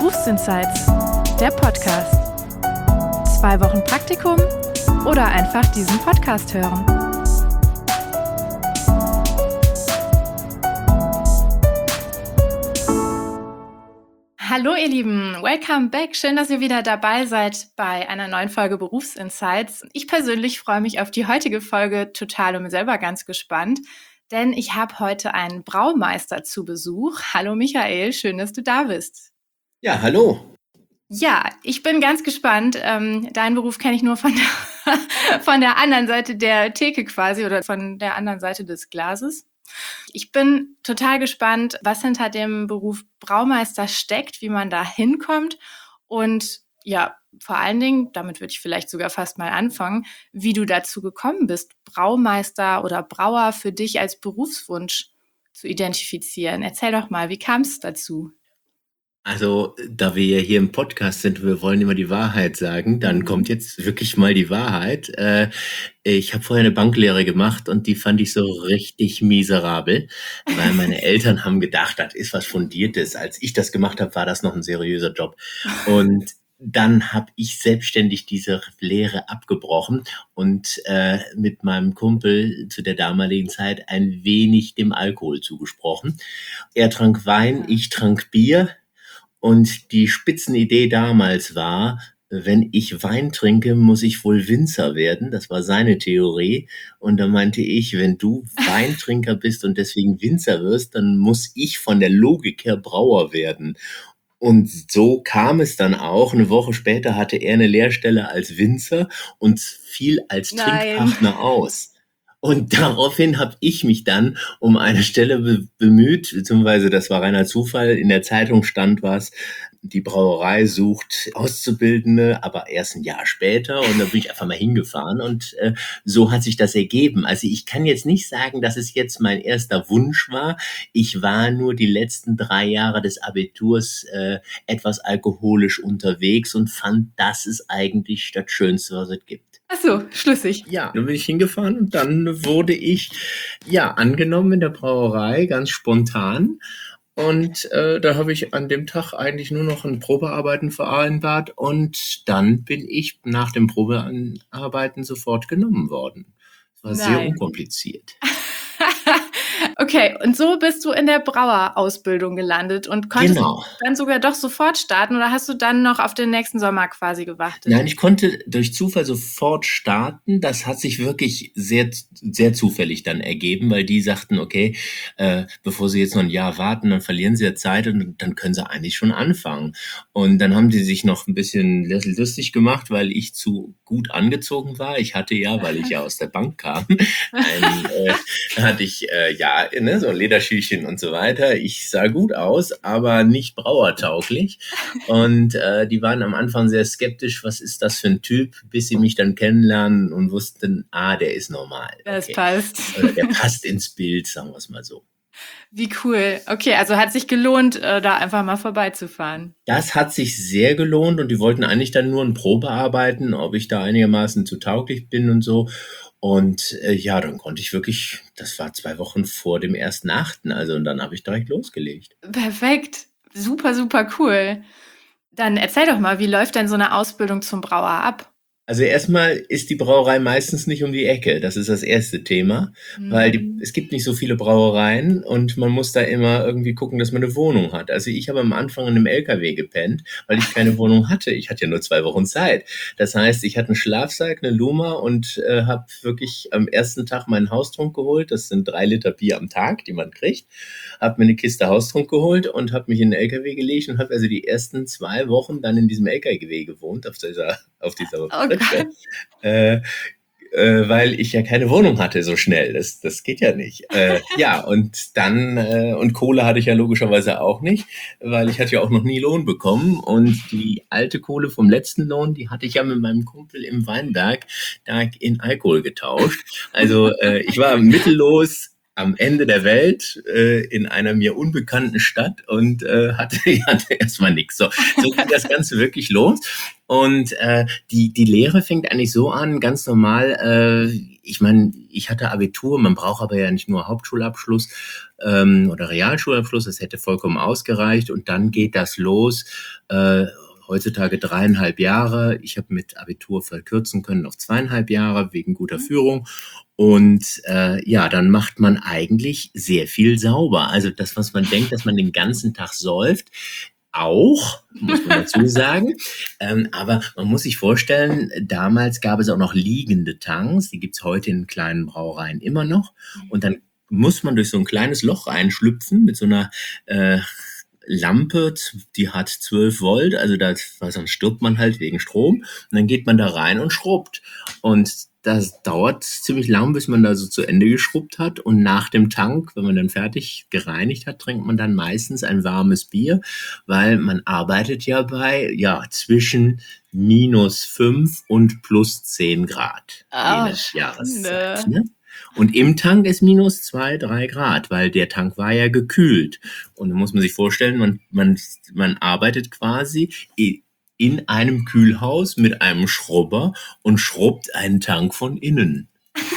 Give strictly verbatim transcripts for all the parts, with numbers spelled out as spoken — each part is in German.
Berufsinsights, der Podcast. Zwei Wochen Praktikum oder einfach diesen Podcast hören. Hallo ihr Lieben, welcome back. Schön, dass ihr wieder dabei seid bei einer neuen Folge Berufsinsights. Ich persönlich freue mich auf die heutige Folge total und bin selber ganz gespannt, denn ich habe heute einen Braumeister zu Besuch. Hallo Michael, schön, dass du da bist. Ja, hallo. Ja, ich bin ganz gespannt. Ähm, deinen Beruf kenne ich nur von der, von der anderen Seite der Theke quasi oder von der anderen Seite des Glases. Ich bin total gespannt, was hinter dem Beruf Braumeister steckt, wie man da hinkommt und ja, vor allen Dingen, damit würde ich vielleicht sogar fast mal anfangen, wie du dazu gekommen bist, Braumeister oder Brauer für dich als Berufswunsch zu identifizieren. Erzähl doch mal, wie kam es dazu? Also, da wir ja hier im Podcast sind, wir wollen immer die Wahrheit sagen, dann kommt jetzt wirklich mal die Wahrheit. Äh, ich habe vorher eine Banklehre gemacht und die fand ich so richtig miserabel, weil meine Eltern haben gedacht, das ist was Fundiertes. Als ich das gemacht habe, war das noch ein seriöser Job. Und dann habe ich selbstständig diese Lehre abgebrochen und äh, mit meinem Kumpel zu der damaligen Zeit ein wenig dem Alkohol zugesprochen. Er trank Wein, ich trank Bier. Und die Spitzenidee damals war, wenn ich Wein trinke, muss ich wohl Winzer werden. Das war seine Theorie. Und da meinte ich, wenn du Weintrinker bist und deswegen Winzer wirst, dann muss ich von der Logik her Brauer werden. Und so kam es dann auch. Eine Woche später hatte er eine Lehrstelle als Winzer und fiel als Nein. Trinkpartner aus. Und daraufhin habe ich mich dann um eine Stelle be- bemüht, beziehungsweise das war reiner Zufall. In der Zeitung stand was, die Brauerei sucht Auszubildende, aber erst ein Jahr später. Und da bin ich einfach mal hingefahren und äh, so hat sich das ergeben. Also ich kann jetzt nicht sagen, dass es jetzt mein erster Wunsch war. Ich war nur die letzten drei Jahre des Abiturs äh, etwas alkoholisch unterwegs und fand, das ist eigentlich das Schönste, was es gibt. Ach so, schlüssig. Ja, dann bin ich hingefahren und dann wurde ich ja angenommen in der Brauerei, ganz spontan. Und äh, da habe ich an dem Tag eigentlich nur noch ein Probearbeiten vereinbart und dann bin ich nach dem Probearbeiten sofort genommen worden. Es war sehr Nein. unkompliziert. Okay, und so bist du in der Brauerausbildung gelandet und konntest Genau. dann sogar doch sofort starten oder hast du dann noch auf den nächsten Sommer quasi gewartet? Nein, ich konnte durch Zufall sofort starten. Das hat sich wirklich sehr, sehr zufällig dann ergeben, weil die sagten, okay, äh, bevor sie jetzt noch ein Jahr warten, dann verlieren sie ja Zeit und dann können sie eigentlich schon anfangen. Und dann haben die sich noch ein bisschen lustig gemacht, weil ich zu gut angezogen war. Ich hatte ja, weil ich ja aus der Bank kam, ein, äh, hatte ich äh, ja ne, so Lederschüchen und so weiter. Ich sah gut aus, aber nicht brauertauglich. Und äh, die waren am Anfang sehr skeptisch, was ist das für ein Typ, bis sie mich dann kennenlernen und wussten, ah, der ist normal. Das Okay. passt. Oder der passt ins Bild, sagen wir es mal so. Wie cool. Okay, also hat sich gelohnt, äh, da einfach mal vorbeizufahren. Das hat sich sehr gelohnt und die wollten eigentlich dann nur ein Probearbeiten, ob ich da einigermaßen zu tauglich bin und so. Und äh, ja, dann konnte ich wirklich, das war zwei Wochen vor dem ersten Achten, also und dann habe ich direkt losgelegt. Perfekt. Super, super cool. Dann erzähl doch mal, wie läuft denn so eine Ausbildung zum Brauer ab? Also erstmal ist die Brauerei meistens nicht um die Ecke. Das ist das erste Thema, weil die, es gibt nicht so viele Brauereien und man muss da immer irgendwie gucken, dass man eine Wohnung hat. Also ich habe am Anfang in einem L K W gepennt, weil ich keine Wohnung hatte. Ich hatte ja nur zwei Wochen Zeit. Das heißt, ich hatte einen Schlafsack, eine Luma und äh, habe wirklich am ersten Tag meinen Haustrunk geholt. Das sind drei Liter Bier am Tag, die man kriegt. Habe mir eine Kiste Haustrunk geholt und habe mich in den L K W gelegt und habe also die ersten zwei Wochen dann in diesem L K W gewohnt, auf dieser, auf dieser Oh Gott. Äh, äh, weil ich ja keine Wohnung hatte so schnell. Das, das geht ja nicht. Äh, ja, und dann, äh, und Kohle hatte ich ja logischerweise auch nicht, weil ich hatte ja auch noch nie Lohn bekommen. Und die alte Kohle vom letzten Lohn, die hatte ich ja mit meinem Kumpel im Weinberg da in Alkohol getauscht. Also äh, ich war mittellos am Ende der Welt äh, in einer mir unbekannten Stadt und äh, hatte, hatte erstmal nichts. So, so ging das Ganze wirklich los. Und äh, die, die Lehre fängt eigentlich so an, ganz normal, äh, ich meine, ich hatte Abitur, man braucht aber ja nicht nur Hauptschulabschluss ähm, oder Realschulabschluss, das hätte vollkommen ausgereicht. Und dann geht das los. Äh, heutzutage dreieinhalb Jahre. Ich habe mit Abitur verkürzen können auf zweieinhalb Jahre wegen guter Führung. Und äh, ja, dann macht man eigentlich sehr viel sauber. Also das, was man denkt, dass man den ganzen Tag säuft, auch, muss man dazu sagen. ähm, aber man muss sich vorstellen, damals gab es auch noch liegende Tanks. Die gibt's heute in kleinen Brauereien immer noch. Und dann muss man durch so ein kleines Loch reinschlüpfen mit so einer äh, Lampe, die hat zwölf Volt, also da, sonst stirbt man halt wegen Strom. Und dann geht man da rein und schrubbt. Und das dauert ziemlich lang, bis man da so zu Ende geschrubbt hat. Und nach dem Tank, wenn man dann fertig gereinigt hat, trinkt man dann meistens ein warmes Bier, weil man arbeitet ja bei, ja, zwischen minus fünf und plus zehn Grad. Ah, Je nach Jahreszeit, Schande. ne? Und im Tank ist minus zwei, drei Grad, weil der Tank war ja gekühlt. Und da muss man sich vorstellen, man, man, man arbeitet quasi i- in einem Kühlhaus mit einem Schrubber und schrubbt einen Tank von innen.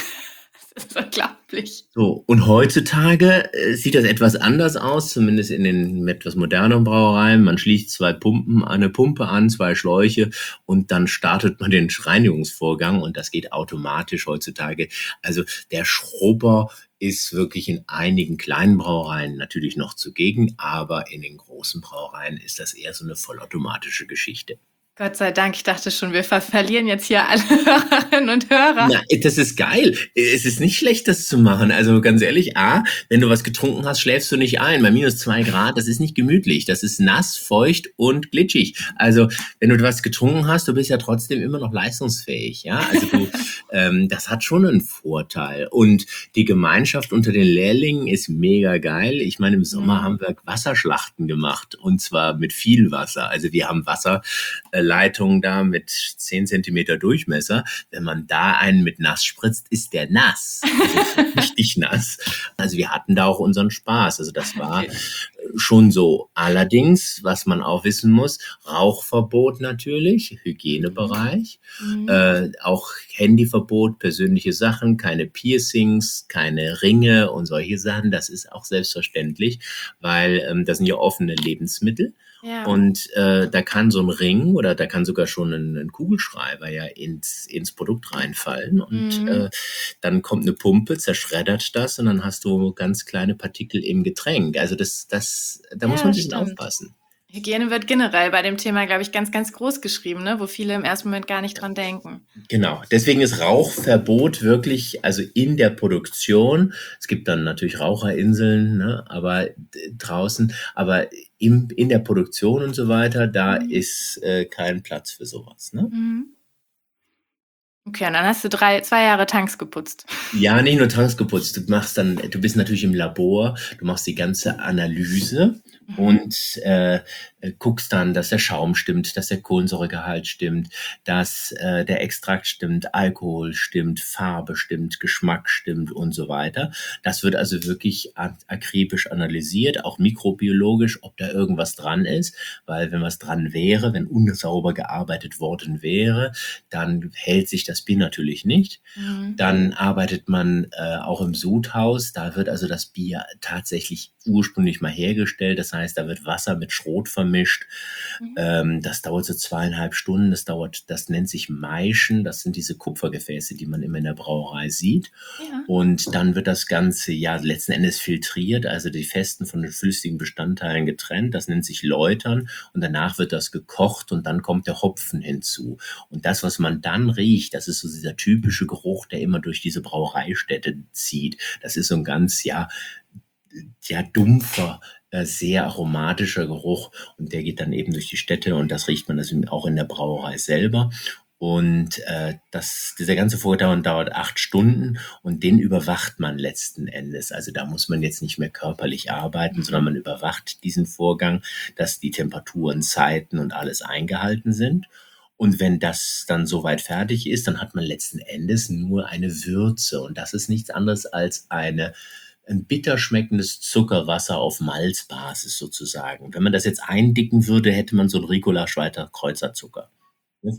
Das ist unglaublich. So, und heutzutage äh, sieht das etwas anders aus, zumindest in den etwas moderneren Brauereien. Man schließt zwei Pumpen, eine Pumpe an, zwei Schläuche und dann startet man den Reinigungsvorgang und das geht automatisch heutzutage. Also der Schrubber ist wirklich in einigen kleinen Brauereien natürlich noch zugegen, aber in den großen Brauereien ist das eher so eine vollautomatische Geschichte. Gott sei Dank, ich dachte schon, wir ver- verlieren jetzt hier alle Hörerinnen und Hörer. Na, das ist geil. Es ist nicht schlecht, das zu machen. Also ganz ehrlich, A, wenn du was getrunken hast, schläfst du nicht ein. Bei minus zwei Grad, das ist nicht gemütlich. Das ist nass, feucht und glitschig. Also wenn du was getrunken hast, du bist ja trotzdem immer noch leistungsfähig. Ja, also du, ähm, das hat schon einen Vorteil. Und die Gemeinschaft unter den Lehrlingen ist mega geil. Ich meine, im Sommer Mhm. haben wir Wasserschlachten gemacht und zwar mit viel Wasser. Also wir haben Wasserleitungen da mit zehn Zentimeter Durchmesser. Wenn man da einen mit nass spritzt, ist der nass. Also richtig nass. Also wir hatten da auch unseren Spaß. Also das war Okay. schon so. Allerdings, was man auch wissen muss, Rauchverbot natürlich, Hygienebereich, Mhm. äh, auch Handyverbot, persönliche Sachen, keine Piercings, keine Ringe und solche Sachen. Das ist auch selbstverständlich, weil ähm, das sind ja offene Lebensmittel. Ja. Und äh, da kann so ein Ring oder da kann sogar schon ein, ein Kugelschreiber ja ins, ins Produkt reinfallen. Und Mhm. äh, dann kommt eine Pumpe, zerschreddert das und dann hast du ganz kleine Partikel im Getränk. Also das, das, da muss Ja, man ein bisschen stimmt. aufpassen. Hygiene wird generell bei dem Thema, glaube ich, ganz, ganz groß geschrieben, ne? Wo viele im ersten Moment gar nicht dran denken. Genau, deswegen ist Rauchverbot wirklich, also in der Produktion, es gibt dann natürlich Raucherinseln, ne, aber d- draußen, aber im, in der Produktion und so weiter, da Mhm. ist äh, kein Platz für sowas. Ne? Mhm. Okay, und dann hast du drei, zwei Jahre Tanks geputzt. Ja, nicht nur Tanks geputzt, du machst dann, du bist natürlich im Labor, du machst die ganze Analyse Mhm. und äh, äh, guckst dann, dass der Schaum stimmt, dass der Kohlensäuregehalt stimmt, dass äh, der Extrakt stimmt, Alkohol stimmt, Farbe stimmt, Geschmack stimmt und so weiter. Das wird also wirklich ak- akribisch analysiert, auch mikrobiologisch, ob da irgendwas dran ist, weil wenn was dran wäre, wenn unsauber gearbeitet worden wäre, dann hält sich das Bier natürlich nicht. Mhm. Dann arbeitet man äh, auch im Sudhaus. Da wird also das Bier tatsächlich ursprünglich mal hergestellt. Das heißt, da wird Wasser mit Schrot vermischt. Mhm. Ähm, das dauert so zweieinhalb Stunden. Das dauert, das nennt sich Maischen. Das sind diese Kupfergefäße, die man immer in der Brauerei sieht. Ja. Und dann wird das Ganze ja letzten Endes filtriert, also die festen von den flüssigen Bestandteilen getrennt. Das nennt sich Läutern. Und danach wird das gekocht und dann kommt der Hopfen hinzu. Und das, was man dann riecht, das ist so dieser typische Geruch, der immer durch diese Brauereistätte zieht. Das ist so ein ganz, ja, ja, dumpfer, äh, sehr aromatischer Geruch und der geht dann eben durch die Städte und das riecht man also auch in der Brauerei selber. Und äh, das, dieser ganze Vorgang dauert acht Stunden und den überwacht man letzten Endes. Also da muss man jetzt nicht mehr körperlich arbeiten, sondern man überwacht diesen Vorgang, dass die Temperaturen, Zeiten und alles eingehalten sind. Und wenn das dann soweit fertig ist, dann hat man letzten Endes nur eine Würze. Und das ist nichts anderes als eine ein bitter schmeckendes Zuckerwasser auf Malzbasis sozusagen. Wenn man das jetzt eindicken würde, hätte man so einen Ricola Schweizer Kreuzerzucker.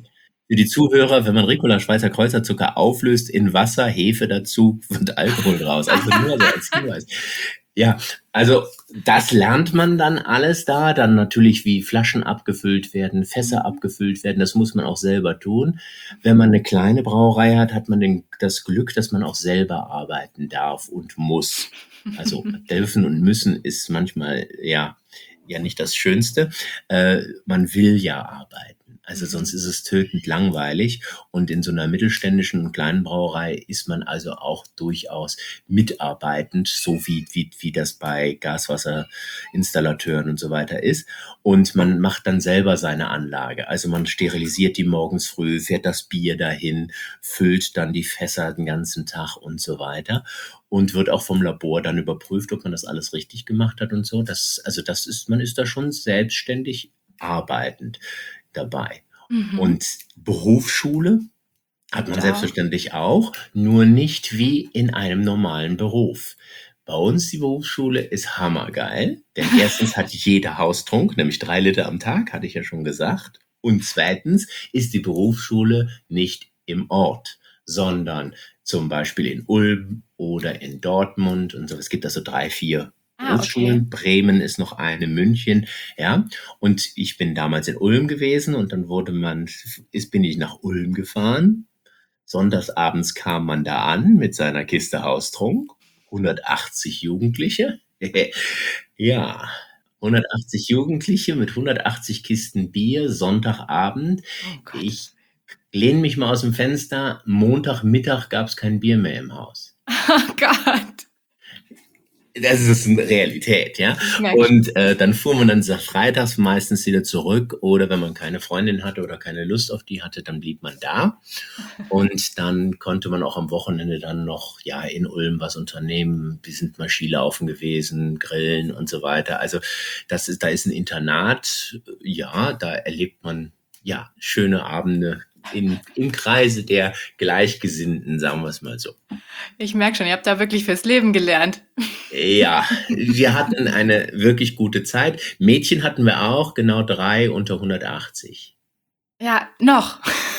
Für die Zuhörer, wenn man Ricola Schweizer Kreuzerzucker auflöst in Wasser, Hefe dazu, wird Alkohol draus. Also nur so als Hinweis. Ja, also das lernt man dann alles da. Dann natürlich, wie Flaschen abgefüllt werden, Fässer abgefüllt werden. Das muss man auch selber tun. Wenn man eine kleine Brauerei hat, hat man den, das Glück, dass man auch selber arbeiten darf und muss. Also dürfen und müssen ist manchmal ja ja nicht das Schönste. Äh, man will ja arbeiten. Also sonst ist es tödend langweilig. Und in so einer mittelständischen und kleinen Brauerei ist man also auch durchaus mitarbeitend, so wie, wie, wie das bei Gaswasserinstallateuren und so weiter ist. Und man macht dann selber seine Anlage. Also man sterilisiert die morgens früh, fährt das Bier dahin, füllt dann die Fässer den ganzen Tag und so weiter. Und wird auch vom Labor dann überprüft, ob man das alles richtig gemacht hat und so. Das, also das ist, man ist da schon selbstständig arbeitend dabei. Mhm. Und Berufsschule hat man Ja. selbstverständlich auch, nur nicht wie in einem normalen Beruf. Bei uns die Berufsschule ist hammergeil, denn erstens hat jeder Haustrunk, nämlich drei Liter am Tag, hatte ich ja schon gesagt. Und zweitens ist die Berufsschule nicht im Ort, sondern zum Beispiel in Ulm oder in Dortmund und so. Es gibt also drei, vier Ah, Berufsschulen. okay. Bremen ist noch eine, München, ja. Und ich bin damals in Ulm gewesen und dann wurde man, ist, bin ich nach Ulm gefahren. Sonntagsabends kam man da an mit seiner Kiste Haustrunk. hundertachtzig Jugendliche. Ja, hundertachtzig Jugendliche mit hundertachtzig Kisten Bier, Sonntagabend. Oh Gott. Ich lehne mich mal aus dem Fenster. Montagmittag gab es kein Bier mehr im Haus. Oh Gott. Das ist eine Realität, ja. Ich merke schon. Und äh, dann fuhr man dann sa- freitags meistens wieder zurück oder wenn man keine Freundin hatte oder keine Lust auf die hatte, dann blieb man da. Und dann konnte man auch am Wochenende dann noch ja in Ulm was unternehmen. Wir sind mal Skilaufen gewesen, grillen und so weiter. Also das ist, da ist ein Internat, ja, da erlebt man ja schöne Abende in, im Kreise der Gleichgesinnten, sagen wir es mal so. Ich merke schon, ihr habt da wirklich fürs Leben gelernt. Ja, wir hatten eine wirklich gute Zeit. Mädchen hatten wir auch, genau drei unter hundertachtzig. Ja, noch.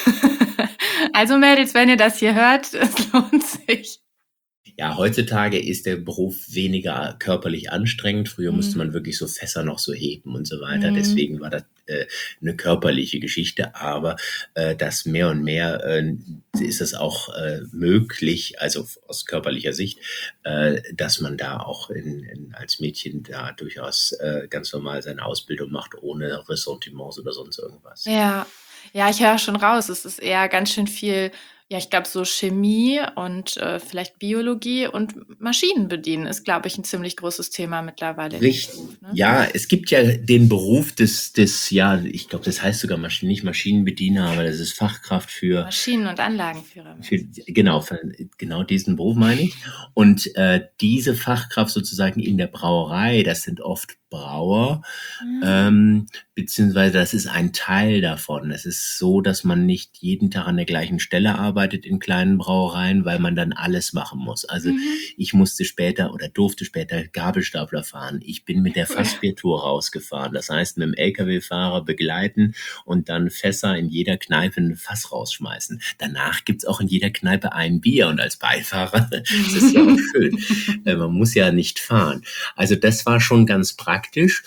Also Mädels, wenn ihr das hier hört, es lohnt sich. Ja, heutzutage ist der Beruf weniger körperlich anstrengend. Früher Mhm. musste man wirklich so Fässer noch so heben und so weiter. Mhm. Deswegen war das äh, eine körperliche Geschichte. Aber äh, das mehr und mehr äh, ist es auch äh, möglich, also aus körperlicher Sicht, äh, dass man da auch in, in, als Mädchen da durchaus äh, ganz normal seine Ausbildung macht, ohne Ressentiments oder sonst irgendwas. Ja, ja, ich höre schon raus. Es ist eher ganz schön viel, ja, ich glaube, so Chemie und äh, vielleicht Biologie und Maschinen bedienen ist, glaube ich, ein ziemlich großes Thema mittlerweile. in dem Richtig. Beruf, ne? Ja, es gibt ja den Beruf des, des ja, ich glaube, das heißt sogar Maschinen, nicht Maschinenbediener, aber das ist Fachkraft für, Maschinen- und Anlagenführer. für genau, für, genau diesen Beruf meine ich. Und äh, diese Fachkraft sozusagen in der Brauerei, das sind oft Brauer, Mhm. ähm, beziehungsweise das ist ein Teil davon. Es ist so, dass man nicht jeden Tag an der gleichen Stelle arbeitet in kleinen Brauereien, weil man dann alles machen muss. Also Mhm. ich musste später oder durfte später Gabelstapler fahren. Ich bin mit der Cool. Fassbiertour rausgefahren. Das heißt, mit dem L K W-Fahrer begleiten und dann Fässer in jeder Kneipe ein Fass rausschmeißen. Danach gibt's auch in jeder Kneipe ein Bier und als Beifahrer, das ist ja auch schön. Äh, man muss ja nicht fahren. Also das war schon ganz praktisch.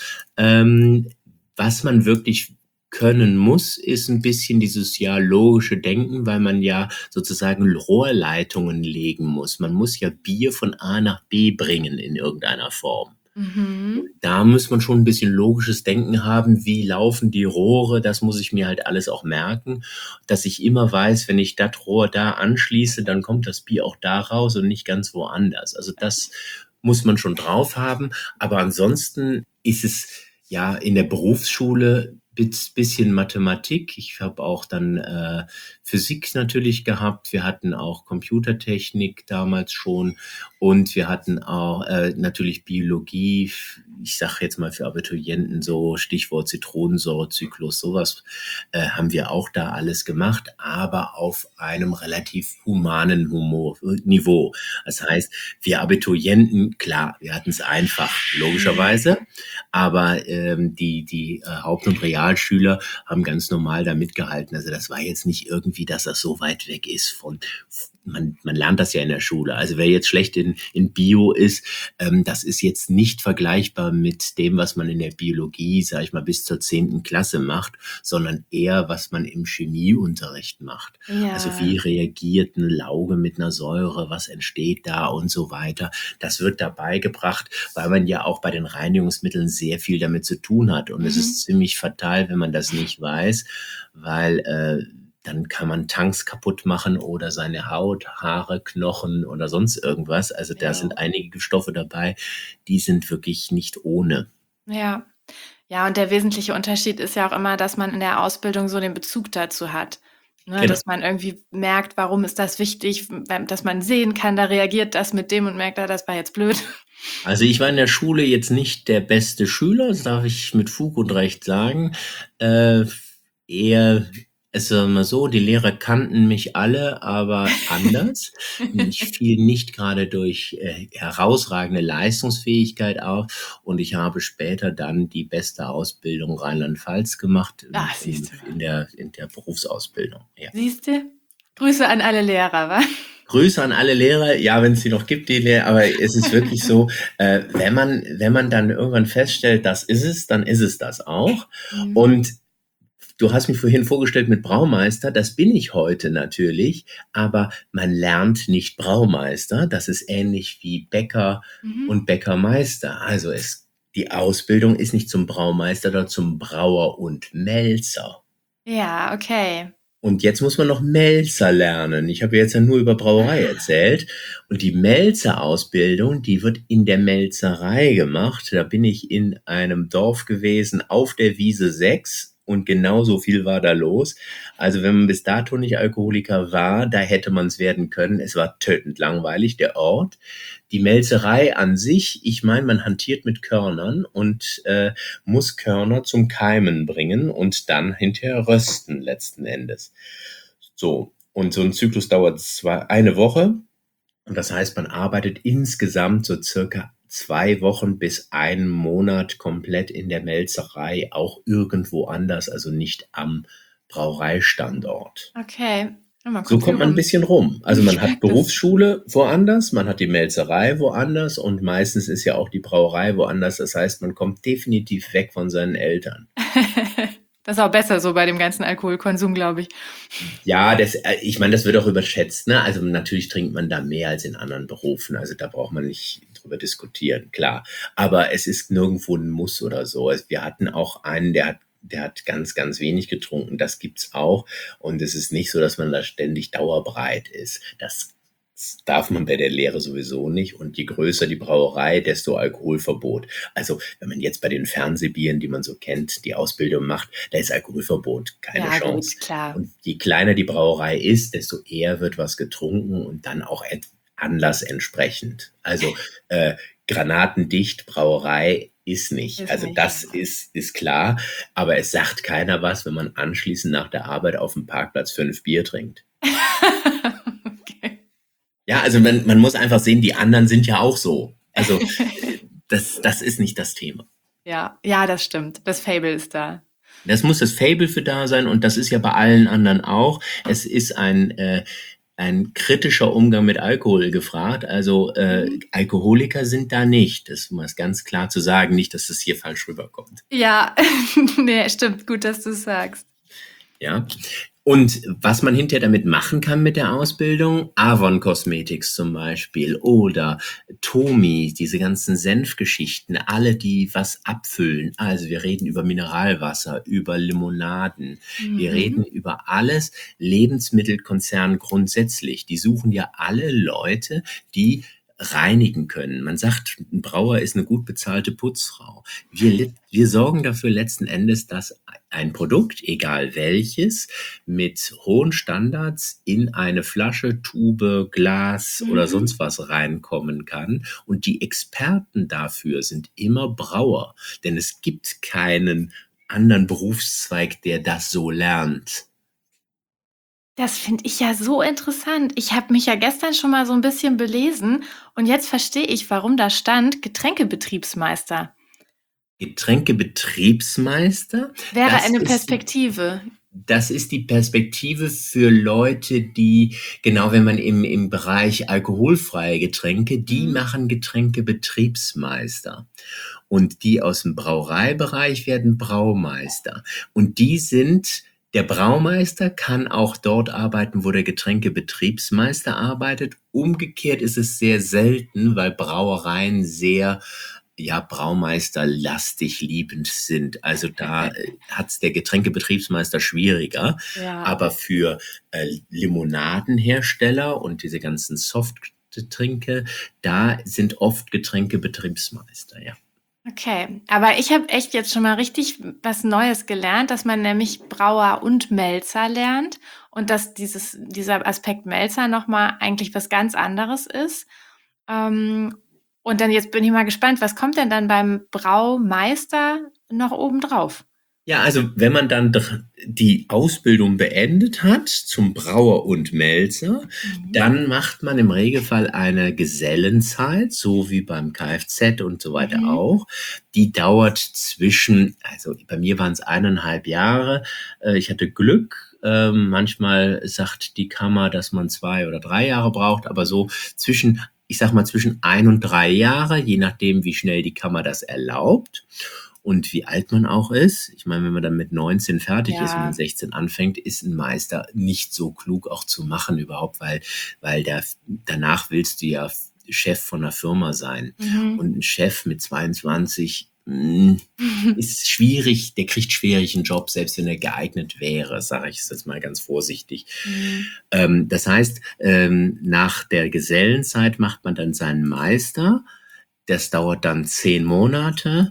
Ähm, was man wirklich können muss, ist ein bisschen dieses ja logische Denken, weil man ja sozusagen Rohrleitungen legen muss. Man muss ja Bier von A nach B bringen in irgendeiner Form. Mhm. Da muss man schon ein bisschen logisches Denken haben, wie laufen die Rohre, das muss ich mir halt alles auch merken, dass ich immer weiß, wenn ich das Rohr da anschließe, dann kommt das Bier auch da raus und nicht ganz woanders. Also das muss man schon drauf haben, aber ansonsten ist es ja in der Berufsschule bis bisschen Mathematik. Ich habe auch dann äh, Physik natürlich gehabt. Wir hatten auch Computertechnik damals schon und wir hatten auch äh, natürlich Biologie. Ich sage jetzt mal für Abiturienten so Stichwort Zitronensäurezyklus, sowas äh, haben wir auch da alles gemacht, aber auf einem relativ humanen Humor, Niveau. Das heißt, wir Abiturienten, klar, wir hatten es einfach, logischerweise, aber ähm, die, die äh, Haupt- und Real Realschüler haben ganz normal da mitgehalten. Also das war jetzt nicht irgendwie, dass das so weit weg ist von, man, man lernt das ja in der Schule. Also wer jetzt schlecht in, in Bio ist, ähm, das ist jetzt nicht vergleichbar mit dem, was man in der Biologie, sag ich mal, bis zur zehnten Klasse macht, sondern eher, was man im Chemieunterricht macht. Also Ja. wie reagiert eine Lauge mit einer Säure, was entsteht da und so weiter. Das wird dabei gebracht, weil man ja auch bei den Reinigungsmitteln sehr viel damit zu tun hat. Und es Mhm. ist ziemlich fatal, wenn man das nicht weiß, weil äh, dann kann man Tanks kaputt machen oder seine Haut, Haare, Knochen oder sonst irgendwas. Also da Ja. sind einige Stoffe dabei, die sind wirklich nicht ohne. Ja. Ja, und der wesentliche Unterschied ist ja auch immer, dass man in der Ausbildung so den Bezug dazu hat. Ne, Genau. dass man irgendwie merkt, warum ist das wichtig, w- dass man sehen kann, da reagiert das mit dem und merkt, ah, das war jetzt blöd. Also ich war in der Schule jetzt nicht der beste Schüler, das darf ich mit Fug und Recht sagen. Äh, eher, es war mal so, die Lehrer kannten mich alle, aber anders. Ich fiel nicht gerade durch äh, herausragende Leistungsfähigkeit auf und ich habe später dann die beste Ausbildung Rheinland-Pfalz gemacht Ah, in, siehst du in, der, in der Berufsausbildung. Ja. Siehst du? Grüße an alle Lehrer, wa? Grüße an alle Lehrer, ja, wenn es die noch gibt, die Lehrer, aber es ist wirklich so, äh, wenn man, wenn man dann irgendwann feststellt, das ist es, dann ist es das auch. Mhm. Und du hast mich vorhin vorgestellt mit Braumeister, das bin ich heute natürlich, aber man lernt nicht Braumeister, das ist ähnlich wie Bäcker Mhm. und Bäckermeister. Also es, die Ausbildung ist nicht zum Braumeister, sondern zum Brauer und Melzer. Ja, okay. Und jetzt muss man noch Melzer lernen. Ich habe jetzt ja nur über Brauerei erzählt. Und die Melzerausbildung, die wird in der Melzerei gemacht. Da bin ich in einem Dorf gewesen auf der Wiese sechs und genau so viel war da los. Also wenn man bis dato nicht Alkoholiker war, da hätte man es werden können. Es war tötend langweilig, der Ort. Die Melzerei an sich, ich meine, man hantiert mit Körnern und äh, muss Körner zum Keimen bringen und dann hinterher rösten letzten Endes. So, und so ein Zyklus dauert zwei, eine Woche und das heißt, man arbeitet insgesamt so circa zwei Wochen bis einen Monat komplett in der Melzerei, auch irgendwo anders, also nicht am Brauereistandort. Okay. Ja, man So kommt viel kommt man ein rum. bisschen rum. Also Ich man hat merk das. Berufsschule woanders, man hat die Melzerei woanders und meistens ist ja auch die Brauerei woanders. Das heißt, man kommt definitiv weg von seinen Eltern. Das ist auch besser so bei dem ganzen Alkoholkonsum, glaube ich. Ja, das, äh, ich meine, das wird auch überschätzt, ne? Also natürlich trinkt man da mehr als in anderen Berufen. Also da braucht man nicht drüber diskutieren, klar. Aber es ist nirgendwo ein Muss oder so. Also wir hatten auch einen, der hat der hat ganz, ganz wenig getrunken. Das gibt's auch. Und es ist nicht so, dass man da ständig dauerbreit ist. Das darf man bei der Lehre sowieso nicht. Und je größer die Brauerei, desto Alkoholverbot. Also wenn man jetzt bei den Fernsehbieren, die man so kennt, die Ausbildung macht, da ist Alkoholverbot, keine Ja, Chance. gut, klar. Und je kleiner die Brauerei ist, desto eher wird was getrunken und dann auch et- Anlass entsprechend. Also äh, granatendicht Brauerei ist nicht. Ist Also nicht, das ja. ist, ist klar, aber es sagt keiner was, wenn man anschließend nach der Arbeit auf dem Parkplatz fünf Bier trinkt. Okay. Ja, also man, man muss einfach sehen, die anderen sind ja auch so. Also äh, das, das ist nicht das Thema. Ja, ja, das stimmt. Das Fable ist da. Das muss das Faible für da sein und das ist ja bei allen anderen auch. Es ist ein, äh, ein kritischer Umgang mit Alkohol gefragt. Also äh, Mhm. Alkoholiker sind da nicht. Das muss man ganz klar zu sagen, nicht, dass das hier falsch rüberkommt. Ja, nee, stimmt. Gut, dass du es sagst. Ja. Und was man hinterher damit machen kann mit der Ausbildung, Avon Cosmetics zum Beispiel oder Tomi, diese ganzen Senfgeschichten, alle, die was abfüllen. Also wir reden über Mineralwasser, über Limonaden, wir Mhm. reden über alles. Lebensmittelkonzern grundsätzlich, die suchen ja alle Leute, die reinigen können. Man sagt, ein Brauer ist eine gut bezahlte Putzfrau. Wir, li- wir sorgen dafür letzten Endes, dass ein Produkt, egal welches, mit hohen Standards in eine Flasche, Tube, Glas oder Mhm. sonst was reinkommen kann. Und die Experten dafür sind immer Brauer. Denn es gibt keinen anderen Berufszweig, der das so lernt. Das finde ich ja so interessant. Ich habe mich ja gestern schon mal so ein bisschen belesen und jetzt verstehe ich, warum da stand Getränkebetriebsmeister. Getränkebetriebsmeister, Wäre das eine ist Perspektive. das ist die Perspektive für Leute, die, genau, wenn man im, im Bereich alkoholfreie Getränke, die Mhm. machen Getränkebetriebsmeister. Und die aus dem Brauereibereich werden Braumeister. Und die sind, der Braumeister kann auch dort arbeiten, wo der Getränkebetriebsmeister arbeitet. Umgekehrt ist es sehr selten, weil Brauereien sehr, ja, Braumeisterlastig liebend sind. Also da äh, hat's der Getränkebetriebsmeister schwieriger. Ja. Aber für äh, Limonadenhersteller und diese ganzen Softgetränke, da sind oft Getränkebetriebsmeister, ja. Okay, aber ich habe echt jetzt schon mal richtig was Neues gelernt, dass man nämlich Brauer und Melzer lernt und dass dieses, dieser Aspekt Melzer nochmal eigentlich was ganz anderes ist. Ähm, und dann jetzt bin ich mal gespannt, was kommt denn dann beim Braumeister noch oben drauf? Ja, also wenn man dann dr- die Ausbildung beendet hat zum Brauer und Melzer, Mhm. dann macht man im Regelfall eine Gesellenzeit, so wie beim Kfz und so weiter Mhm. auch. Die dauert zwischen, also bei mir waren es eineinhalb Jahre. Äh, Ich hatte Glück. Ähm, Manchmal sagt die Kammer, dass man zwei oder drei Jahre braucht, aber so zwischen, ich sag mal, zwischen ein und drei Jahre, je nachdem, wie schnell die Kammer das erlaubt und wie alt man auch ist. Ich meine, wenn man dann mit neunzehn fertig ist und Ja. mit sechzehn anfängt, ist ein Meister nicht so klug auch zu machen überhaupt, weil, weil der, danach willst du ja Chef von einer Firma sein. Mhm. Und ein Chef mit zweiundzwanzig mh, ist schwierig, der kriegt schwierig einen Job, selbst wenn er geeignet wäre, sage ich es jetzt mal ganz vorsichtig. Mhm. Ähm, das heißt, ähm, nach der Gesellenzeit macht man dann seinen Meister. Das dauert dann zehn Monate.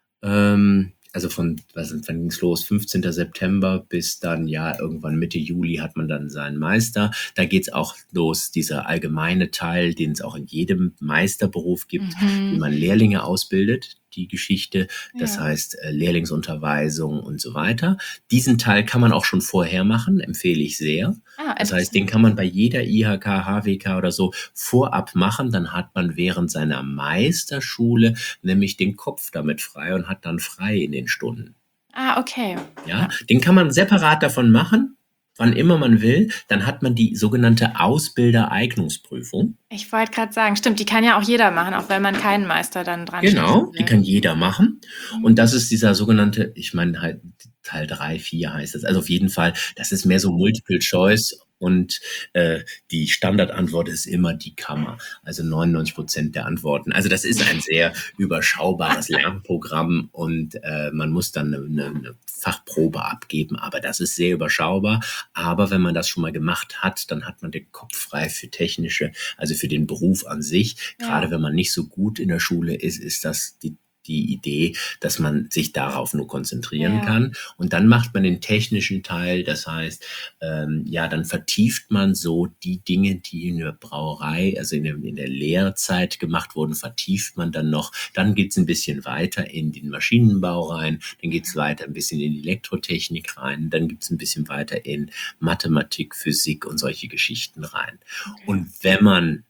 Ähm, also von, was, wann ging's los? fünfzehnten September bis dann, ja, irgendwann Mitte Juli hat man dann seinen Meister. Da geht's auch los, dieser allgemeine Teil, den es auch in jedem Meisterberuf gibt, wie Mhm. man Lehrlinge ausbildet, die Geschichte. Das Ja. heißt, äh, Lehrlingsunterweisung und so weiter. Diesen Teil kann man auch schon vorher machen, empfehle ich sehr. Ah, Das heißt, den interessant. kann man bei jeder I H K, H W K oder so vorab machen. Dann hat man während seiner Meisterschule nämlich den Kopf damit frei und hat dann frei in den Stunden. Ah, okay. Ja, Ja. den kann man separat davon machen, wann immer man will. Dann hat man die sogenannte Ausbildereignungsprüfung. Ich wollte gerade sagen, stimmt, die kann ja auch jeder machen, auch wenn man keinen Meister dann dran schließen Genau, die will. kann jeder machen. Mhm. Und das ist dieser sogenannte, ich meine halt Teil drei, vier heißt es. Also auf jeden Fall, das ist mehr so Multiple Choice und äh, die Standardantwort ist immer die Kammer. Also neunundneunzig Prozent der Antworten. Also das ist ein sehr überschaubares Lernprogramm und äh, man muss dann eine, eine, eine Fachprobe abgeben, aber das ist sehr überschaubar. Aber wenn man das schon mal gemacht hat, dann hat man den Kopf frei für technische, also für den Beruf an sich. Gerade Ja. wenn man nicht so gut in der Schule ist, ist das die die Idee, dass man sich darauf nur konzentrieren Ja. kann. Und dann macht man den technischen Teil, das heißt, ähm, ja, dann vertieft man so die Dinge, die in der Brauerei, also in der, in der Lehrzeit gemacht wurden, vertieft man dann noch. Dann geht's ein bisschen weiter in den Maschinenbau rein, dann geht's weiter ein bisschen in die Elektrotechnik rein, dann gibt's ein bisschen weiter in Mathematik, Physik und solche Geschichten rein. Okay. Und wenn man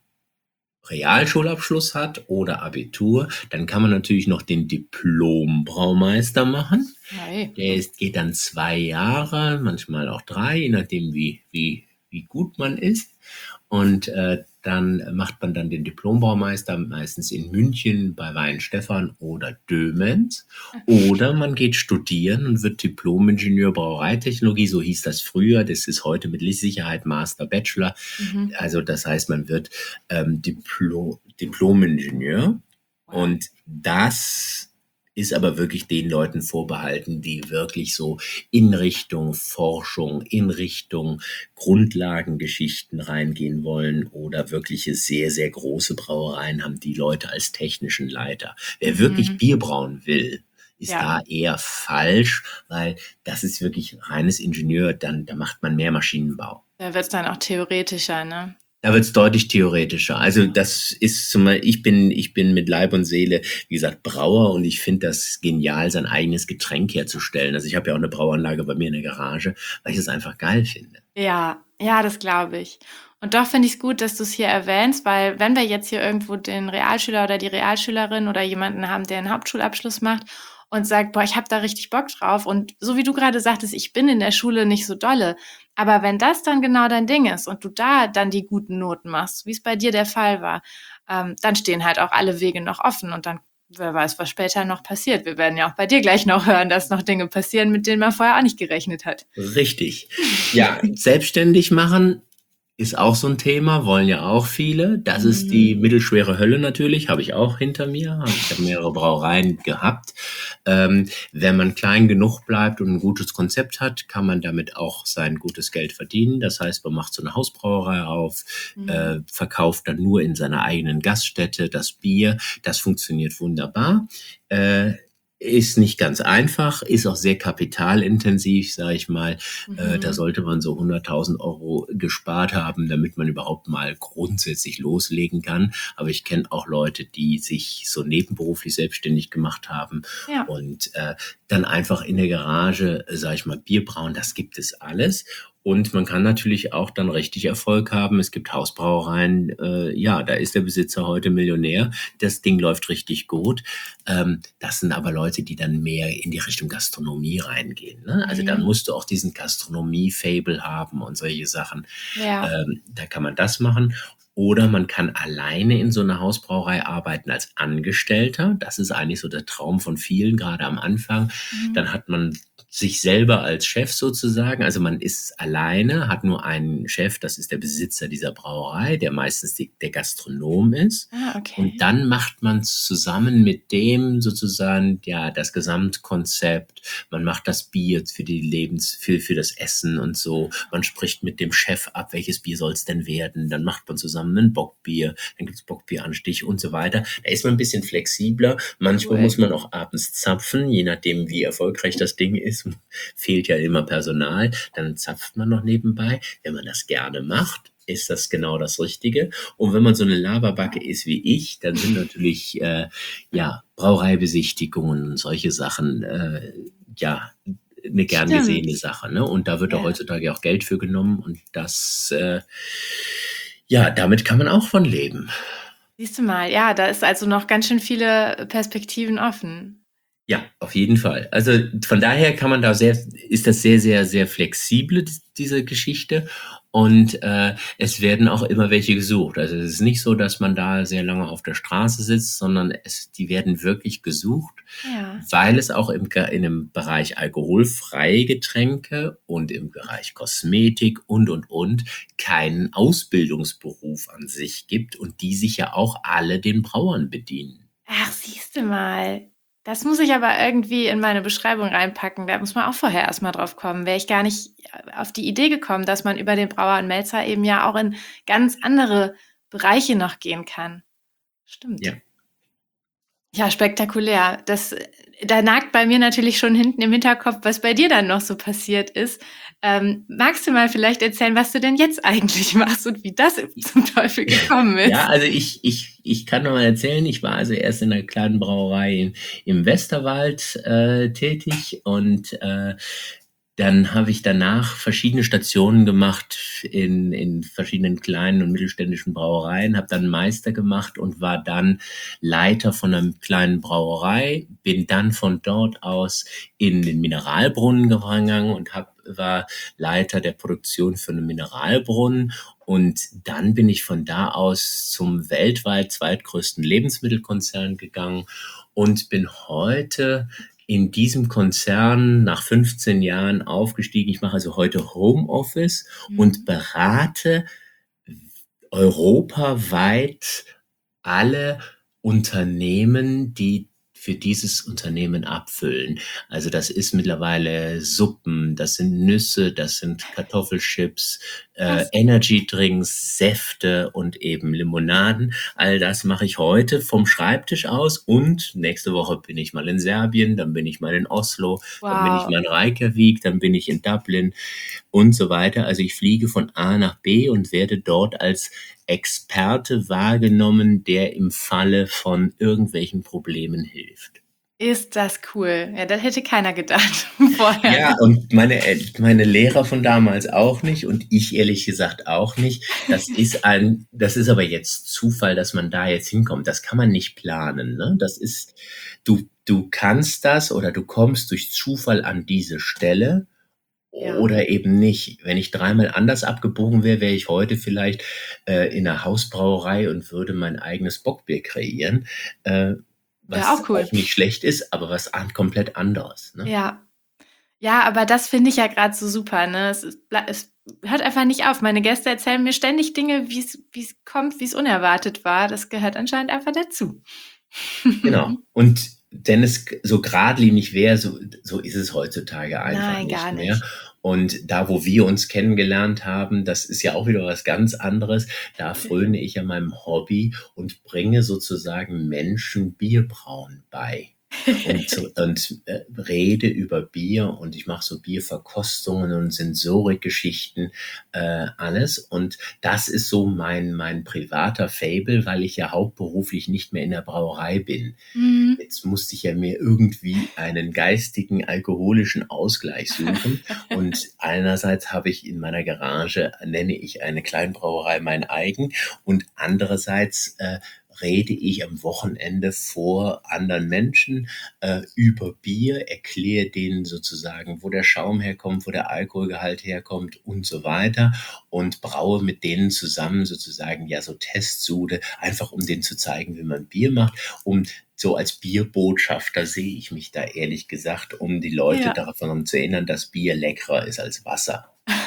Realschulabschluss hat oder Abitur, dann kann man natürlich noch den Diplom-Braumeister machen. Hey. Der ist, geht dann zwei Jahre, manchmal auch drei, je nachdem wie, wie, wie gut man ist. Und äh, dann macht man dann den Diplombraumeister meistens in München bei Weihenstephan oder Dömens. Oder man geht studieren und wird Diplom-Ingenieur Brauereitechnologie, so hieß das früher. Das ist heute mit Sicherheit Master, Bachelor. Mhm. Also das heißt, man wird ähm, Diplo- Diplom-Ingenieur. Wow. Und das ist aber wirklich den Leuten vorbehalten, die wirklich so in Richtung Forschung, in Richtung Grundlagengeschichten reingehen wollen oder wirkliche sehr, sehr große Brauereien haben die Leute als technischen Leiter. Wer wirklich Mhm. Bier brauen will, ist Ja. da eher falsch, weil das ist wirklich reines Ingenieur, dann da macht man mehr Maschinenbau. Da wird's dann auch theoretischer, ne? Da wird's deutlich theoretischer. Also das ist zum Beispiel, ich bin, ich bin mit Leib und Seele, wie gesagt, Brauer und ich finde das genial, sein eigenes Getränk herzustellen. Also ich habe ja auch eine Brauanlage bei mir in der Garage, weil ich es einfach geil finde. Ja, ja, das glaube ich. Und doch finde ich es gut, dass du es hier erwähnst, weil wenn wir jetzt hier irgendwo den Realschüler oder die Realschülerin oder jemanden haben, der einen Hauptschulabschluss macht und sagt, boah, ich habe da richtig Bock drauf. Und so wie du gerade sagtest, ich bin in der Schule nicht so dolle. Aber wenn das dann genau dein Ding ist und du da dann die guten Noten machst, wie es bei dir der Fall war, ähm, dann stehen halt auch alle Wege noch offen und dann, wer weiß, was später noch passiert. Wir werden ja auch bei dir gleich noch hören, dass noch Dinge passieren, mit denen man vorher auch nicht gerechnet hat. Richtig. Ja, selbstständig machen ist auch so ein Thema, wollen ja auch viele. Das ist die mittelschwere Hölle natürlich, habe ich auch hinter mir. Ich habe mehrere Brauereien gehabt. Ähm, wenn man klein genug bleibt und ein gutes Konzept hat, kann man damit auch sein gutes Geld verdienen. Das heißt, man macht so eine Hausbrauerei auf, mhm. äh, verkauft dann nur in seiner eigenen Gaststätte das Bier. Das funktioniert wunderbar. Äh, Ist nicht ganz einfach, ist auch sehr kapitalintensiv, sage ich mal. Mhm. Äh, da sollte man so hunderttausend Euro gespart haben, damit man überhaupt mal grundsätzlich loslegen kann. Aber ich kenne auch Leute, die sich so nebenberuflich selbstständig gemacht haben, ja. und äh, dann einfach in der Garage, sage ich mal, Bier brauen. Das gibt es alles. Und man kann natürlich auch dann richtig Erfolg haben. Es gibt Hausbrauereien, äh, ja, da ist der Besitzer heute Millionär. Das Ding läuft richtig gut. Ähm, das sind aber Leute, die dann mehr in die Richtung Gastronomie reingehen. Ne? Also mhm. dann musst du auch diesen Gastronomie-Fable haben und solche Sachen. Ja. Ähm, da kann man das machen. Oder man kann alleine in so einer Hausbrauerei arbeiten als Angestellter. Das ist eigentlich so der Traum von vielen, gerade am Anfang. Mhm. Dann hat man sich selber als Chef sozusagen. Also man ist alleine, hat nur einen Chef, das ist der Besitzer dieser Brauerei, der meistens die, der Gastronom ist. Ah, okay. Und dann macht man zusammen mit dem sozusagen ja das Gesamtkonzept. Man macht das Bier für die Lebens, für, für das Essen und so. Man spricht mit dem Chef ab, welches Bier soll es denn werden. Dann macht man zusammen ein Bockbier, dann gibt's Bockbieranstich und so weiter. Da ist man ein bisschen flexibler. Manchmal cool. muss man auch abends zapfen, je nachdem, wie erfolgreich das Ding ist. Fehlt ja immer Personal, dann zapft man noch nebenbei. Wenn man das gerne macht, ist das genau das Richtige. Und wenn man so eine Lavabacke ist wie ich, dann sind natürlich äh, ja Brauereibesichtigungen und solche Sachen äh, ja eine gern Stimmt. gesehene Sache. Ne? Und da wird ja. auch heutzutage auch Geld für genommen und das äh, ja, damit kann man auch von leben. Siehst du mal, ja, da ist also noch ganz schön viele Perspektiven offen. Ja, auf jeden Fall. Also von daher kann man da sehr, ist das sehr, sehr, sehr flexibel, diese Geschichte. Und äh, es werden auch immer welche gesucht. Also es ist nicht so, dass man da sehr lange auf der Straße sitzt, sondern es, die werden wirklich gesucht, ja. weil es auch im, in dem Bereich alkoholfreie Getränke und im Bereich Kosmetik und, und, und keinen Ausbildungsberuf an sich gibt und die sich ja auch alle den Brauern bedienen. Ach, siehst du mal. Das muss ich aber irgendwie in meine Beschreibung reinpacken. Da muss man auch vorher erstmal drauf kommen. Wäre ich gar nicht auf die Idee gekommen, dass man über den Brauer und Melzer eben ja auch in ganz andere Bereiche noch gehen kann. Stimmt. Ja. Ja, spektakulär. Das, da nagt bei mir natürlich schon hinten im Hinterkopf, was bei dir dann noch so passiert ist. Ähm, magst du mal vielleicht erzählen, was du denn jetzt eigentlich machst und wie das zum Teufel gekommen ist? Ja, also ich, ich, ich kann noch mal erzählen, ich war also erst in einer kleinen Brauerei in, im Westerwald äh, tätig und äh, dann habe ich danach verschiedene Stationen gemacht in, in verschiedenen kleinen und mittelständischen Brauereien, habe dann Meister gemacht und war dann Leiter von einer kleinen Brauerei, bin dann von dort aus in den Mineralbrunnen gegangen und hab, war Leiter der Produktion für einen Mineralbrunnen. Und dann bin ich von da aus zum weltweit zweitgrößten Lebensmittelkonzern gegangen und bin heute in diesem Konzern nach fünfzehn Jahren aufgestiegen. Ich mache also heute Homeoffice mhm. und berate europaweit alle Unternehmen, die für dieses Unternehmen abfüllen. Also das ist mittlerweile Suppen, das sind Nüsse, das sind Kartoffelchips, äh, Energydrinks, Säfte und eben Limonaden. All das mache ich heute vom Schreibtisch aus und nächste Woche bin ich mal in Serbien, dann bin ich mal in Oslo, wow. dann bin ich mal in Reykjavik, dann bin ich in Dublin und so weiter. Also ich fliege von A nach B und werde dort als Experte wahrgenommen, der im Falle von irgendwelchen Problemen hilft. Ist das cool. Ja, das hätte keiner gedacht vorher. Ja, und meine, meine Lehrer von damals auch nicht und ich ehrlich gesagt auch nicht. Das ist ein, das ist aber jetzt Zufall, dass man da jetzt hinkommt. Das kann man nicht planen, ne? Das ist, du du kannst das oder du kommst durch Zufall an diese Stelle Ja. oder eben nicht. Wenn ich dreimal anders abgebogen wäre, wäre ich heute vielleicht äh, in einer Hausbrauerei und würde mein eigenes Bockbier kreieren, äh, Wäre was auch cool. auch nicht schlecht ist, aber was an, komplett anderes. Ne? Ja. Ja, aber das finde ich ja gerade so super, ne? Es, ist, es hört einfach nicht auf. Meine Gäste erzählen mir ständig Dinge, wie es wie es kommt, wie es unerwartet war. Das gehört anscheinend einfach dazu. Genau. Und wenn es so geradlinig wäre, so, so ist es heutzutage einfach Nein, gar nicht mehr. nicht. Und da, wo wir uns kennengelernt haben, das ist ja auch wieder was ganz anderes. Da fröne ich ja meinem Hobby und bringe sozusagen Menschen Bierbrauen bei. Und, so- und äh, rede über Bier und ich mache so Bierverkostungen und Sensorikgeschichten, äh, alles. Und das ist so mein, mein privater Faible, weil ich ja hauptberuflich nicht mehr in der Brauerei bin. Mhm. Jetzt musste ich ja mir irgendwie einen geistigen, alkoholischen Ausgleich suchen. Und einerseits habe ich in meiner Garage, nenne ich eine Kleinbrauerei mein eigen, und andererseits äh, rede ich am Wochenende vor anderen Menschen äh, über Bier, erkläre denen sozusagen, wo der Schaum herkommt, wo der Alkoholgehalt herkommt und so weiter und braue mit denen zusammen sozusagen ja so Testsude, einfach um denen zu zeigen, wie man Bier macht, um so als Bierbotschafter sehe ich mich da ehrlich gesagt, um die Leute Ja. daran zu erinnern, dass Bier leckerer ist als Wasser.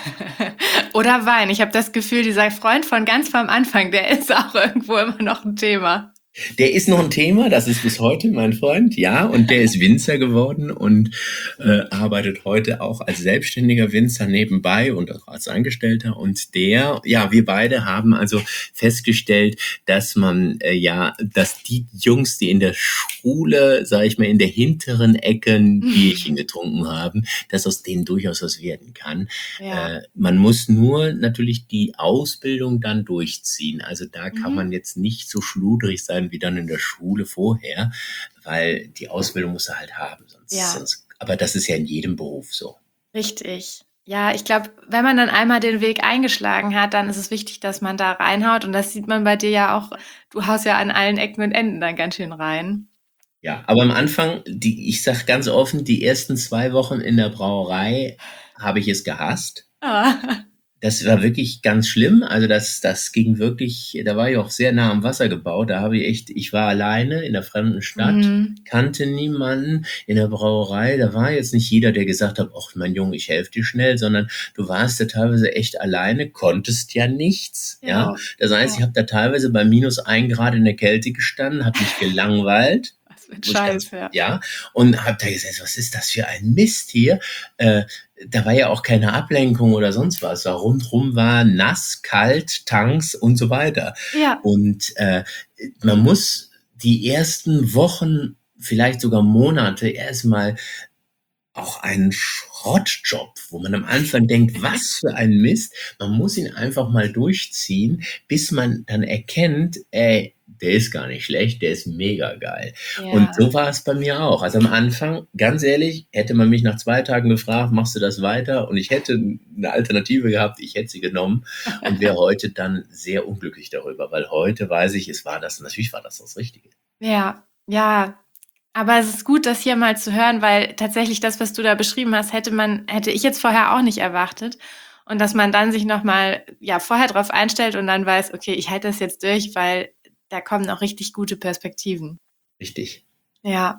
Oder Wein. Ich habe das Gefühl, dieser Freund von ganz vom Anfang, der ist auch irgendwo immer noch ein Thema. Der ist noch ein Thema, das ist bis heute mein Freund, ja, und der ist Winzer geworden und äh, arbeitet heute auch als selbstständiger Winzer nebenbei und auch als Angestellter. Und der, ja, wir beide haben also festgestellt, dass man äh, ja, dass die Jungs, die in der Schule, sage ich mal, in der hinteren Ecke ein Bierchen getrunken haben, dass aus denen durchaus was werden kann. Ja. Äh, man muss nur natürlich die Ausbildung dann durchziehen. Also da kann Mhm. man jetzt nicht so schludrig sein wie dann in der Schule vorher, weil die Ausbildung musst du halt haben. Sonst, Ja. sonst, aber das ist ja in jedem Beruf so. Richtig. Ja, ich glaube, wenn man dann einmal den Weg eingeschlagen hat, dann ist es wichtig, dass man da reinhaut. Und das sieht man bei dir ja auch. Du haust ja an allen Ecken und Enden dann ganz schön rein. Ja, aber am Anfang, die, ich sag ganz offen, die ersten zwei Wochen in der Brauerei habe ich es gehasst. Ah. Das war wirklich ganz schlimm. Also das, das ging wirklich, da war ich auch sehr nah am Wasser gebaut. Da habe ich echt, ich war alleine in der fremden Stadt, Mhm. kannte niemanden in der Brauerei. Da war jetzt nicht jeder, der gesagt hat, ach mein Junge, ich helfe dir schnell, sondern du warst ja teilweise echt alleine, konntest ja nichts. Ja, Ja. das heißt, Ja. ich habe da teilweise bei minus ein Grad in der Kälte gestanden, habe mich gelangweilt. Das wird Wo ich ganz, scheiße, ja. ja, und habe da gesagt, was ist das für ein Mist hier? Äh, da war ja auch keine Ablenkung oder sonst was. War rundherum war nass, kalt, Tanks und so weiter. Ja. Und äh, man muss die ersten Wochen, vielleicht sogar Monate erstmal auch einen Schrottjob, wo man am Anfang denkt, was für ein Mist. Man muss ihn einfach mal durchziehen, bis man dann erkennt, ey, der ist gar nicht schlecht, der ist mega geil. Ja. Und so war es bei mir auch. Also am Anfang, ganz ehrlich, hätte man mich nach zwei Tagen gefragt, machst du das weiter? Und ich hätte eine Alternative gehabt, ich hätte sie genommen und wäre heute dann sehr unglücklich darüber, weil heute weiß ich, es war das, natürlich war das das Richtige. Ja, ja. Aber es ist gut, das hier mal zu hören, weil tatsächlich das, was du da beschrieben hast, hätte man, hätte ich jetzt vorher auch nicht erwartet. Und dass man dann sich nochmal, ja, vorher drauf einstellt und dann weiß, okay, ich halte das jetzt durch, weil da kommen auch richtig gute Perspektiven. Richtig. Ja.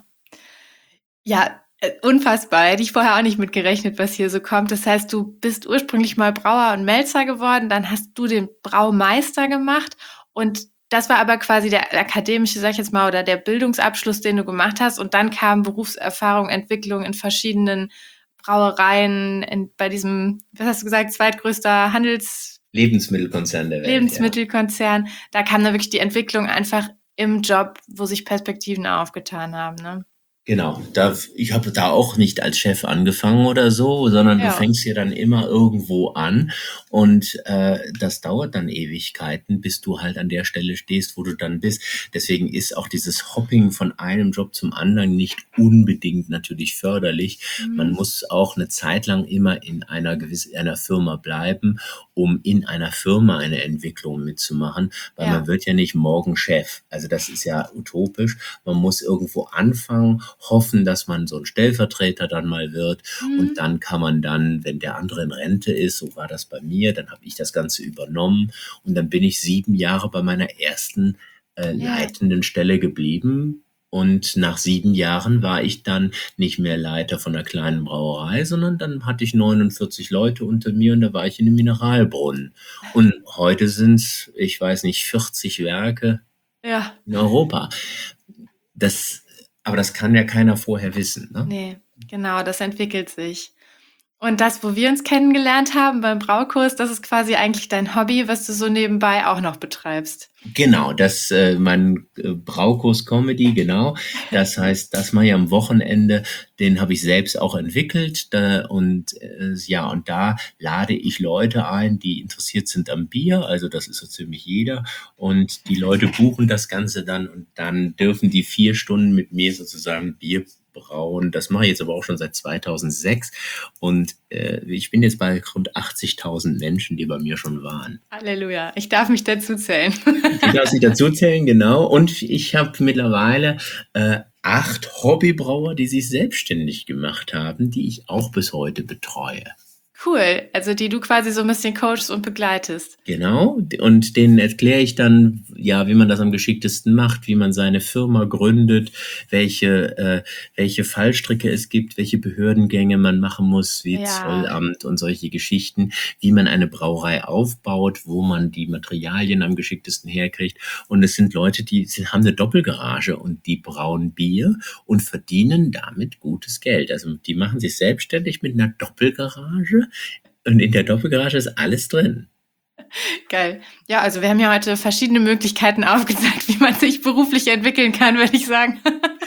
Ja, äh, unfassbar. Hätte ich vorher auch nicht mit gerechnet, was hier so kommt. Das heißt, du bist ursprünglich mal Brauer und Melzer geworden, dann hast du den Braumeister gemacht und das war aber quasi der akademische, sag ich jetzt mal, oder der Bildungsabschluss, den du gemacht hast und dann kam Berufserfahrung, Entwicklung in verschiedenen Brauereien, in, bei diesem, was hast du gesagt, zweitgrößter Handels... Lebensmittelkonzern der Welt. Lebensmittelkonzern. Ja. Da kam dann wirklich die Entwicklung einfach im Job, wo sich Perspektiven aufgetan haben, ne? Genau, da, ich habe da auch nicht als Chef angefangen oder so, sondern Ja. du fängst ja dann immer irgendwo an und äh, das dauert dann Ewigkeiten, bis du halt an der Stelle stehst, wo du dann bist. Deswegen ist auch dieses Hopping von einem Job zum anderen nicht unbedingt natürlich förderlich. Mhm. Man muss auch eine Zeit lang immer in einer gewissen einer Firma bleiben, um in einer Firma eine Entwicklung mitzumachen, weil Ja. man wird ja nicht morgen Chef. Also das ist ja utopisch. Man muss irgendwo anfangen hoffen, dass man so ein Stellvertreter dann mal wird. Mhm. Und dann kann man dann, wenn der andere in Rente ist, so war das bei mir, dann habe ich das Ganze übernommen. Und dann bin ich sieben Jahre bei meiner ersten äh, Ja. leitenden Stelle geblieben. Und nach sieben Jahren war ich dann nicht mehr Leiter von einer kleinen Brauerei, sondern dann hatte ich neunundvierzig Leute unter mir und da war ich in einem Mineralbrunnen. Und heute sind es, ich weiß nicht, vierzig Werke Ja. in Europa. Das, aber das kann ja keiner vorher wissen, ne? Nee, genau, das entwickelt sich. Und das, wo wir uns kennengelernt haben beim Braukurs, das ist quasi eigentlich dein Hobby, was du so nebenbei auch noch betreibst. Genau, das äh, mein äh, Braukurs Comedy, genau. Das heißt, das mache ich am Wochenende, den habe ich selbst auch entwickelt da, und äh, ja, und da lade ich Leute ein, die interessiert sind am Bier, also das ist so ziemlich jeder, und die Leute buchen das Ganze dann und dann dürfen die vier Stunden mit mir sozusagen Bier brauen. Das mache ich jetzt aber auch schon seit zweitausendsechs und äh, ich bin jetzt bei rund achtzigtausend Menschen, die bei mir schon waren. Halleluja, ich darf mich dazu zählen. Du darfst dich dazu zählen, genau. Und ich habe mittlerweile äh, acht Hobbybrauer, die sich selbstständig gemacht haben, die ich auch bis heute betreue. Cool, also die du quasi so ein bisschen coachst und begleitest. Genau, und denen erkläre ich dann, ja, wie man das am geschicktesten macht, wie man seine Firma gründet, welche, äh, welche Fallstricke es gibt, welche Behördengänge man machen muss, wie Ja. Zollamt und solche Geschichten, wie man eine Brauerei aufbaut, wo man die Materialien am geschicktesten herkriegt. Und es sind Leute, die haben eine Doppelgarage und die brauen Bier und verdienen damit gutes Geld. Also die machen sich selbstständig mit einer Doppelgarage. Und in der Doppelgarage ist alles drin. Geil. Ja, also wir haben ja heute verschiedene Möglichkeiten aufgezeigt, wie man sich beruflich entwickeln kann, würde ich sagen.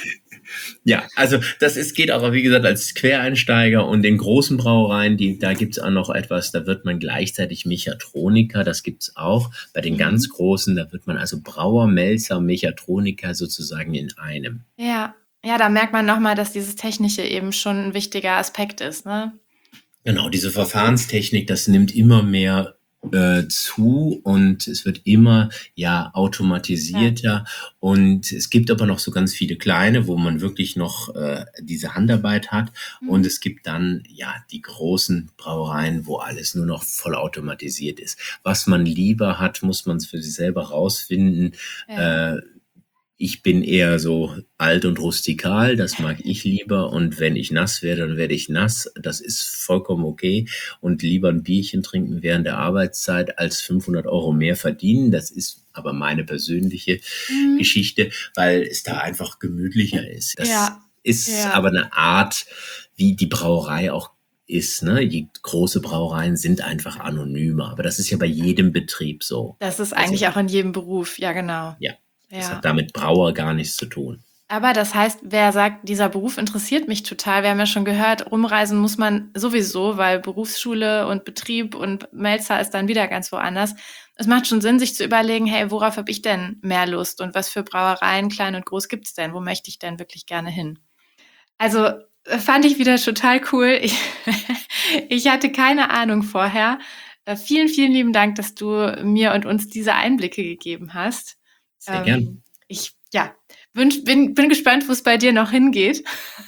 Ja, also das ist, geht aber, wie gesagt, als Quereinsteiger und in großen Brauereien, die, da gibt's auch noch etwas, da wird man gleichzeitig Mechatroniker, das gibt's auch. Bei den Mhm. ganz großen, da wird man also Brauer, Melzer, Mechatroniker sozusagen in einem. Ja, ja, da merkt man nochmal, dass dieses Technische eben schon ein wichtiger Aspekt ist, ne? Genau, diese Verfahrenstechnik, das nimmt immer mehr äh, zu und es wird immer ja automatisierter und es gibt aber noch so ganz viele kleine, wo man wirklich noch äh, diese Handarbeit hat Mhm. und es gibt dann ja die großen Brauereien, wo alles nur noch voll automatisiert ist. Was man lieber hat, muss man für sich selber rausfinden. Ja. Äh, Ich bin eher so alt und rustikal, das mag ich lieber. Und wenn ich nass werde, dann werde ich nass. Das ist vollkommen okay. Und lieber ein Bierchen trinken während der Arbeitszeit als fünfhundert Euro mehr verdienen. Das ist aber meine persönliche Mhm. Geschichte, weil es da einfach gemütlicher ist. Das Ja. ist Ja. aber eine Art, wie die Brauerei auch ist, ne? Die große Brauereien sind einfach anonymer. Aber das ist ja bei jedem Betrieb so. Das ist Also, eigentlich auch in jedem Beruf, ja, genau. ja. Das Ja. hat damit Brauer gar nichts zu tun. Aber das heißt, wer sagt, dieser Beruf interessiert mich total, wir haben ja schon gehört, rumreisen muss man sowieso, weil Berufsschule und Betrieb und Melzer ist dann wieder ganz woanders. Es macht schon Sinn, sich zu überlegen, hey, worauf habe ich denn mehr Lust und was für Brauereien, klein und groß, gibt's denn? Wo möchte ich denn wirklich gerne hin? Also äh, fand ich wieder total cool. Ich, ich hatte keine Ahnung vorher. Äh, vielen, vielen lieben Dank, dass du mir und uns diese Einblicke gegeben hast. Sehr gern. Ähm, ich ja, wünsch, bin, bin gespannt, wo es bei dir noch hingeht.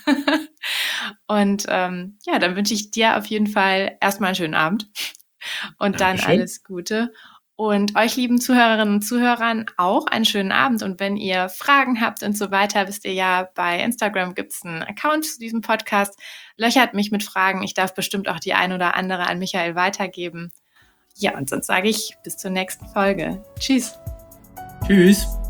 Und ähm, ja, dann wünsche ich dir auf jeden Fall erstmal einen schönen Abend und dann Dankeschön. alles Gute. Und euch lieben Zuhörerinnen und Zuhörern auch einen schönen Abend. Und wenn ihr Fragen habt und so weiter, wisst ihr ja, bei Instagram gibt's einen Account zu diesem Podcast. Löchert mich mit Fragen. Ich darf bestimmt auch die ein oder andere an Michael weitergeben. Ja, und sonst sage ich bis zur nächsten Folge. Tschüss. Tschüss.